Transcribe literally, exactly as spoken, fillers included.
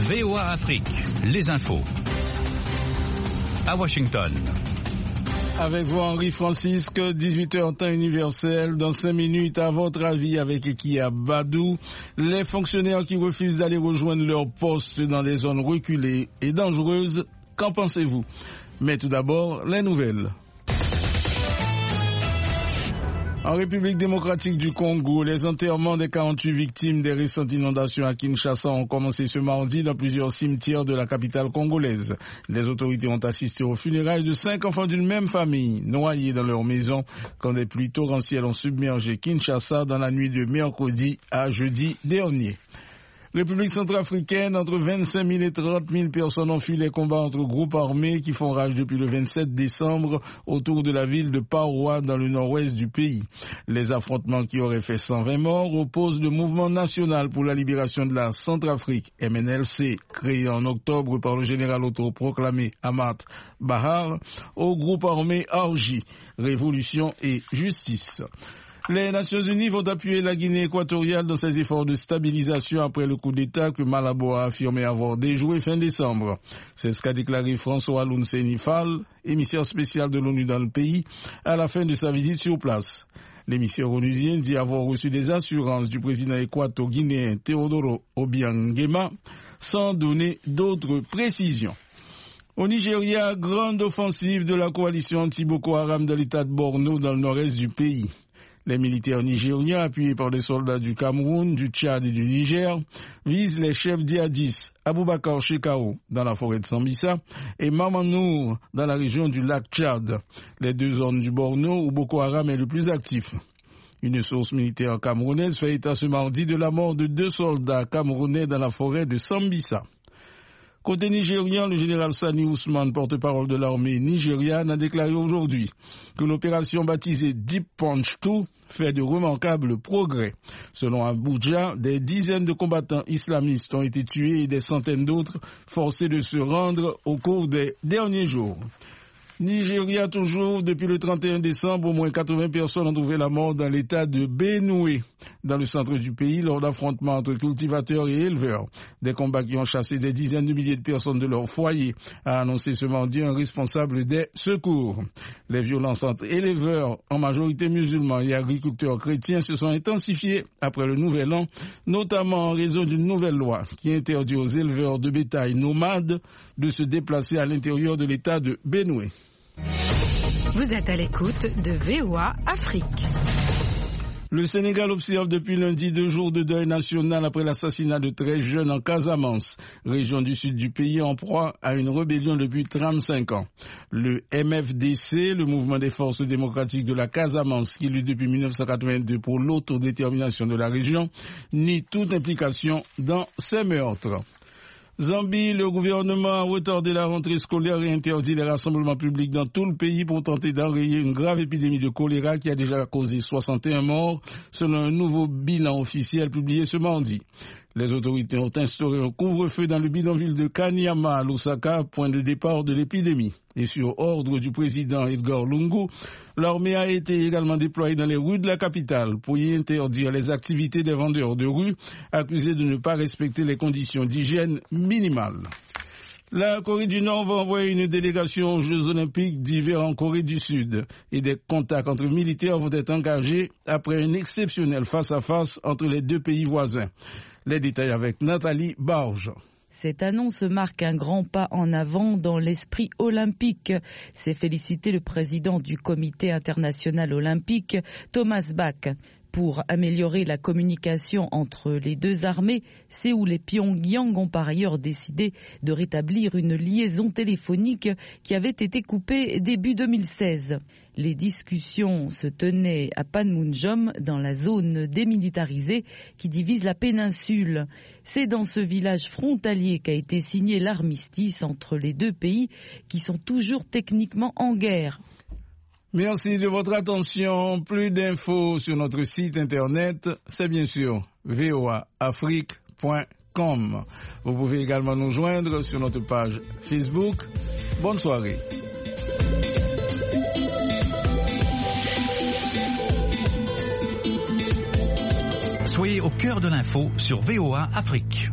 V O A Afrique, les infos. À Washington. Avec vous, Henri Francisque, dix-huit heures temps universel. Dans cinq minutes, à votre avis, avec Ekia Badou, les fonctionnaires qui refusent d'aller rejoindre leur poste dans des zones reculées et dangereuses, qu'en pensez-vous? Mais tout d'abord, les nouvelles. En République démocratique du Congo, les enterrements des quarante-huit victimes des récentes inondations à Kinshasa ont commencé ce mardi dans plusieurs cimetières de la capitale congolaise. Les autorités ont assisté aux funérailles de cinq enfants d'une même famille, noyés dans leur maison quand des pluies torrentielles ont submergé Kinshasa dans la nuit de mercredi à jeudi dernier. République centrafricaine, entre vingt-cinq mille et trente mille personnes ont fui les combats entre groupes armés qui font rage depuis le vingt-sept décembre autour de la ville de Paroa dans le nord-ouest du pays. Les affrontements qui auraient fait cent vingt morts opposent le Mouvement national pour la libération de la Centrafrique, M N L C, créé en octobre par le général autoproclamé Amat Bahar, au groupe armé A R J, Révolution et Justice. Les Nations Unies vont appuyer la Guinée équatoriale dans ses efforts de stabilisation après le coup d'État que Malabo a affirmé avoir déjoué fin décembre. C'est ce qu'a déclaré François Lunseni Fall, émissaire spécial de l'ONU dans le pays, à la fin de sa visite sur place. L'émissaire onusien dit avoir reçu des assurances du président équato-guinéen Teodoro Obiang Nguema, sans donner d'autres précisions. Au Nigeria, grande offensive de la coalition anti-Boko Haram de l'état de Borno dans le nord-est du pays. Les militaires nigériens, appuyés par des soldats du Cameroun, du Tchad et du Niger, visent les chefs djihadistes Aboubakar Shekau dans la forêt de Sambisa et Mamanour dans la région du lac Tchad, les deux zones du Borno où Boko Haram est le plus actif. Une source militaire camerounaise fait état ce mardi de la mort de deux soldats camerounais dans la forêt de Sambisa. Côté nigérien, le général Sani Ousmane, porte-parole de l'armée nigériane, a déclaré aujourd'hui que l'opération baptisée Deep Punch deux fait de remarquables progrès. Selon Abuja, des dizaines de combattants islamistes ont été tués et des centaines d'autres forcés de se rendre au cours des derniers jours. Nigeria toujours, depuis le trente et un décembre, au moins quatre-vingts personnes ont trouvé la mort dans l'état de Benue, dans le centre du pays, lors d'affrontements entre cultivateurs et éleveurs. Des combats qui ont chassé des dizaines de milliers de personnes de leur foyer, a annoncé ce mardi un responsable des secours. Les violences entre éleveurs, en majorité musulmans, et agriculteurs chrétiens se sont intensifiées après le Nouvel An, notamment en raison d'une nouvelle loi qui interdit aux éleveurs de bétail nomades de se déplacer à l'intérieur de l'état de Benue. Vous êtes à l'écoute de V O A Afrique. Le Sénégal observe depuis lundi deux jours de deuil national après l'assassinat de treize jeunes en Casamance, région du sud du pays en proie à une rébellion depuis trente-cinq ans. Le M F D C, le mouvement des forces démocratiques de la Casamance, qui lutte depuis mille neuf cent quatre-vingt-deux pour l'autodétermination de la région, nie toute implication dans ces meurtres. Zambie, le gouvernement a retardé la rentrée scolaire et interdit les rassemblements publics dans tout le pays pour tenter d'enrayer une grave épidémie de choléra qui a déjà causé soixante et un morts, selon un nouveau bilan officiel publié ce mardi. Les autorités ont instauré un couvre-feu dans le bidonville de Kanyama à Lusaka, point de départ de l'épidémie. Et sur ordre du président Edgar Lungu, l'armée a été également déployée dans les rues de la capitale pour y interdire les activités des vendeurs de rue, accusés de ne pas respecter les conditions d'hygiène minimales. La Corée du Nord va envoyer une délégation aux Jeux Olympiques d'hiver en Corée du Sud et des contacts entre militaires vont être engagés après un exceptionnel face-à-face entre les deux pays voisins. Les détails avec Nathalie Barge. Cette annonce marque un grand pas en avant dans l'esprit olympique. C'est félicité le président du Comité international olympique, Thomas Bach. Pour améliorer la communication entre les deux armées, Séoul et Pyongyang ont par ailleurs décidé de rétablir une liaison téléphonique qui avait été coupée début deux mille seize. Les discussions se tenaient à Panmunjom, dans la zone démilitarisée qui divise la péninsule. C'est dans ce village frontalier qu'a été signé l'armistice entre les deux pays qui sont toujours techniquement en guerre. Merci de votre attention. Plus d'infos sur notre site internet, c'est bien sûr v o a afrique point com. Vous pouvez également nous joindre sur notre page Facebook. Bonne soirée. Soyez au cœur de l'info sur V O A Afrique.